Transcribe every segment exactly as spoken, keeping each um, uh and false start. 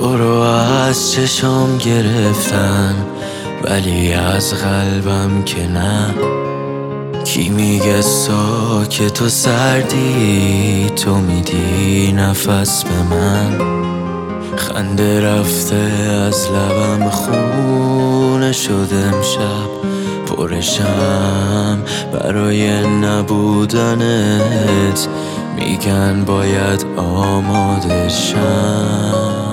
تو رو از چشم گرفتن ولی از قلبم که نه. کی میگه ساکت و سردی تو میدی نفس به من. خنده رفته از لبم خونه شده امشب پرشم برای نبودنت. میگن باید آماده شم.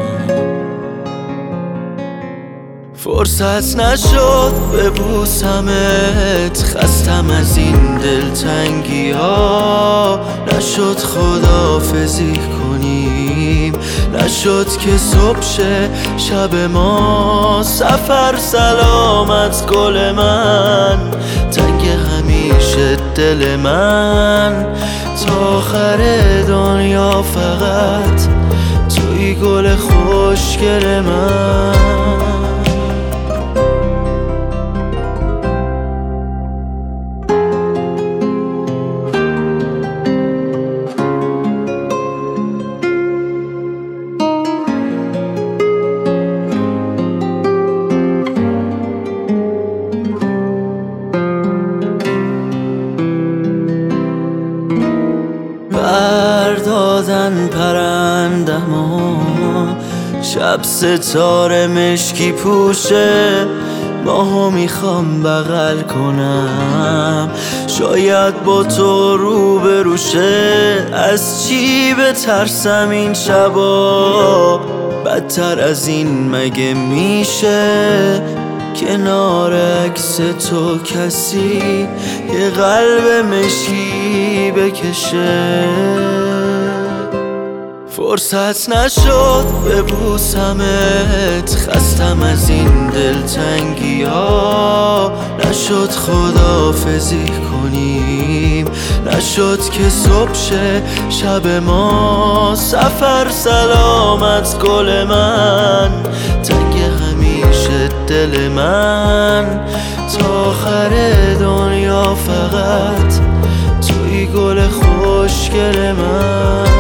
فرصت نشد ببوسمت، خستم از این دلتنگی ها. نشد خداحافظی کنیم، نشد که صبح شه شب ما. سفر سلامت گل من، تنگ همیشه دل من. تا آخر دنیا فقط توی گل خوشگل من. بردادن پرندما، شب ستاره مشکی پوشه. ماهو میخوام بغل کنم، شاید با تو رو بروشه. از چی بترسم این شبا، بدتر از این مگه میشه؟ کنار عکس تو کسی یه قلب مشکی بکشه. فرصت نشد ببوسمت، خستم از این دلتنگی ها. نشد خداحافظی کنیم، نشد که صبح شه شب ما. سفر سلامت گل من، تنگ همیشه دل من. تا آخر دنیا فقط توی گل خوشگل من.